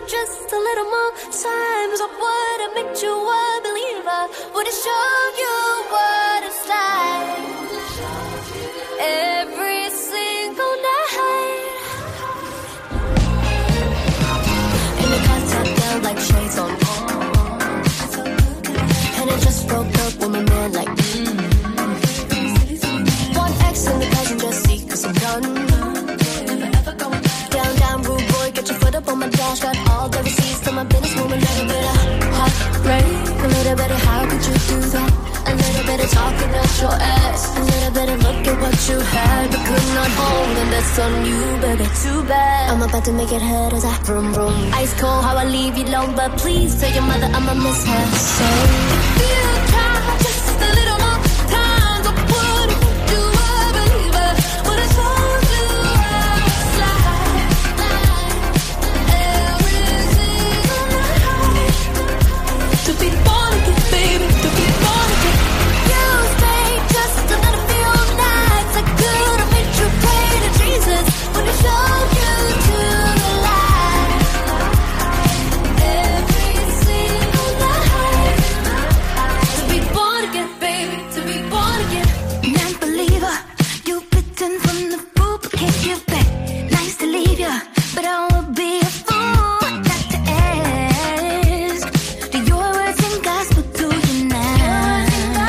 just a little more times, I would've made you a believer. Would've shown you what it's like every single night. And the cut top down like shades on. And I just broke up with my man like one ex and the cousin just see cause I'm done. Down, rude boy, get your foot up on my dash. Got all the receipts to my business woman. A little bit of heartbreak, a little bit of how could you do that? A little bit of talking at your ass, a little bit of look at what you had but could not hold, and that's on you, baby, too bad. I'm about to make it hurt as I vroom vroom. Ice cold how I leave you alone, but please tell your mother I'ma miss her. So if you try just a little more time, I would've made you a believer. Would've told you how it's like every single night. To be born again, baby, to be born again. You stayed just a little few nights. I could've made you pray to Jesus. Would've showed you to the light every single night. To be born again, baby, to be born again. Non-believer, you bitten from the fruit but can't give back. Nice to leave ya, but I would be a fool not to ask. Do your words and gospel to you now?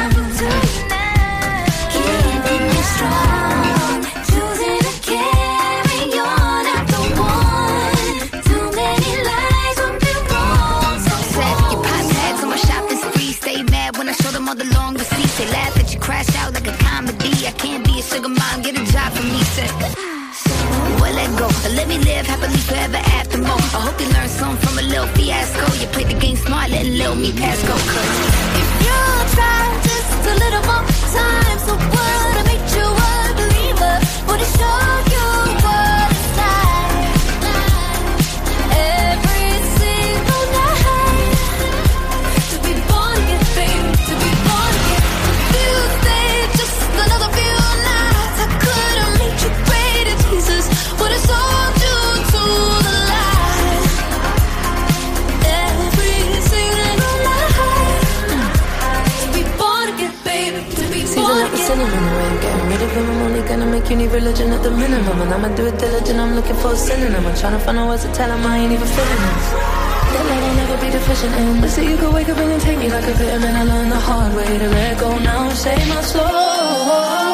Keeping you strong, choosing to carry on after one. Too many lies would be wrong. So sad your pop tags on my shopping spree. Stay mad when I show them all the long receipts. They laugh at you, crash out like a comedy. I can't be a sugar mom, get a job for me, said. Well, let go, let me live happily forever after more. I hope you learn something from a little fiasco. You played the game smart, letting little me pass go. Cause If you try just a little more time, so would've made you a believer. Would've shown you what it's like every single night. To be born again, baby, to be born again. If you stayed just another few nights, I could've made you pray to Jesus. Would've sold you to the light every single night. To be born again, baby, to be Season born like a again. cinnamon rain, getting rid of him. I'm only gonna make you need religion at the minimum, and I'ma do it diligent. I'm looking for a synonym. I'm trying to find out words to tell him I ain't even feeling this. That love I'll never be deficient in. But so you could wake up and then take me like a vitamin. I learned the hard way to let go now. Save my soul.